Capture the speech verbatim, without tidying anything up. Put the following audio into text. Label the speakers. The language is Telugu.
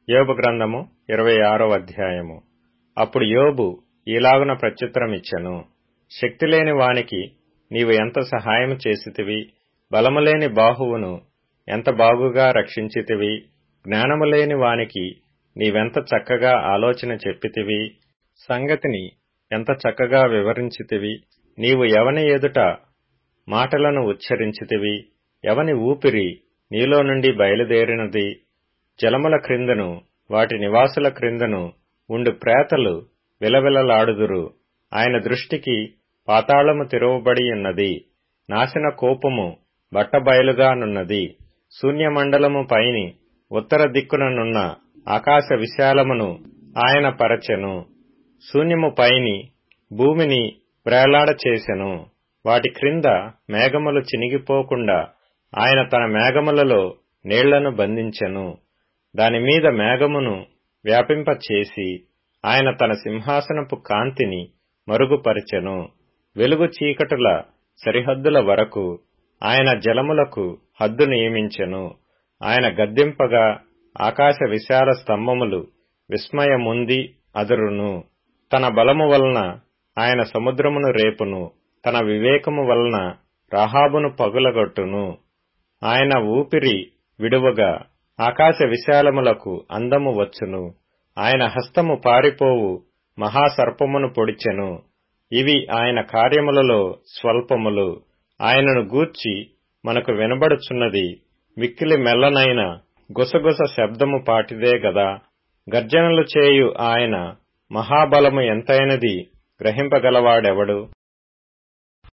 Speaker 1: యోబు గ్రంథము ఇరవై ఆరవ అధ్యాయము. అప్పుడు యోబు ఈలాగున ప్రత్యుత్తరమిచ్చెను. శక్తిలేని వానికి నీవు ఎంత సహాయము చేసితివి, బలములేని బాహువును ఎంత బాగుగా రక్షించితివి, జ్ఞానములేని వానికి నీవెంత చక్కగా ఆలోచన చెప్పితివి, సంగతిని ఎంత చక్కగా వివరించితివి. నీవు ఎవని ఎదుట మాటలను ఉచ్చరించితివి, ఎవని ఊపిరి నీలో నుండి బయలుదేరినది. జలముల క్రిందను వాటి నివాసుల క్రిందను ఉండు ప్రేతలు విలవిలలాడుదురు. ఆయన దృష్టికి పాతాళము తెరువబడి ఉన్నది, నాశన కోపము బట్టబయలుగానున్నది. శూన్యమండలము పైని ఉత్తర దిక్కుననున్న ఆకాశ విశాలమును ఆయన పరచెను. శూన్యము పైని భూమిని వ్రేలాడచేసెను. వాటి క్రింద మేఘములు చినిగిపోకుండా ఆయన తన మేఘములలో నీళ్లను బంధించెను. దానిమీద మేఘమును వ్యాపింపచేసి ఆయన తన సింహాసనపు కాంతిని మరుగుపరచెను. వెలుగు చీకటుల సరిహద్దుల వరకు ఆయన జలములకు హద్దు నియమించెను. ఆయన గద్దింపగా ఆకాశ విశాల స్తంభములు విస్మయముంది అదురును. తన బలము వలన ఆయన సముద్రమును రేపును, తన వివేకము వలన రాహాబును పగులగొట్టును. ఆయన ఊపిరి విడువగా ఆకాశ విశాలములకు అందము వచ్చును. ఆయన హస్తము పారిపోవు మహాసర్పమును పొడిచెను. ఇవి ఆయన కార్యములలో స్వల్పములు. ఆయనను గూర్చి మనకు వినబడుచున్నది మిక్కిలి మెల్లనైన గుసగుస శబ్దము పాటిదే గదా. గర్జనలు చేయు ఆయన మహాబలము ఎంతైనది గ్రహింపగలవాడెవడు?